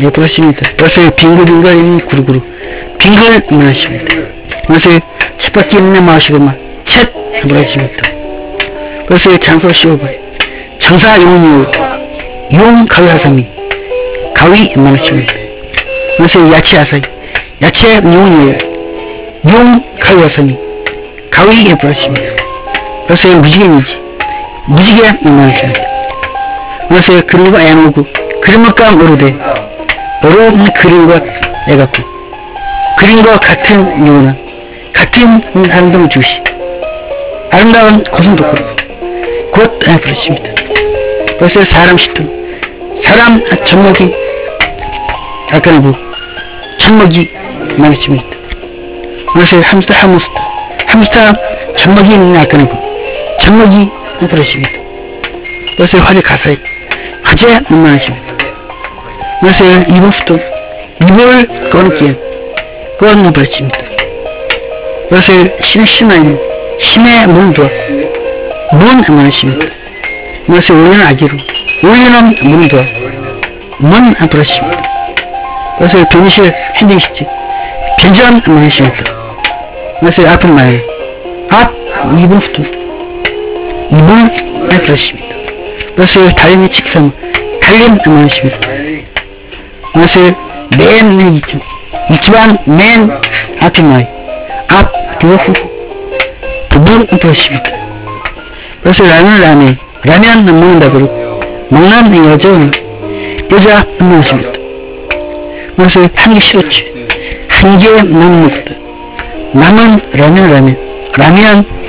예, 그렇습니다. 그래서 빙글빙글 구르구르 빙글 하십니다. 그래서 쳇바퀴 마시고만 쳇 하십니다. 그래서 장소 씌워봐 장사 용이요 용 가위 하사미 가위 하십니다. 그래서 야채 하사이 야채 용이요 용 가위 하사미 가위 하십니다. 그래서 무지개미지 무지개 하십니다. 그래서 그런 거 애놓고 그런 것과 모르되 여러분 그린 것 애갖고 그린 것 같은 누구나 같은 아름다운 주시 아름다운 고슴도꾸리 곧 그렇습니다. 그래서 사람 시튼 사람 젖먹이 아까는 뭐 젖먹이 말했습니다. 그래서 함스터 젖먹이는 아까는 뭐 젖먹이 그렇습니다. 그래서 화제 가사에 화제 말했습니다. 그래서 이번부터 이걸 꺼놓기에 그건 버렸습니다. 그래서 신의 문을 두어 문 말했습니다. 그래서 올리는 아기로 올리는 문을 두어 문 버렸습니다. 그래서 변실 핸딩시지 변전 말했습니다. 그래서 앞은 말 앞 이번부터 이번 버렸습니다. 그래서 달림의 직선 달림 말했습니다. 그래서 맨 있지만 맨 앞이 마이 앞 뒤로 후 부분 버렸습니다. 그래서 라면 먹는다 그러고 먹는 여자 말했습니다. 그래서 한 개 싫었지 한 개 못 먹었다. 남은 라면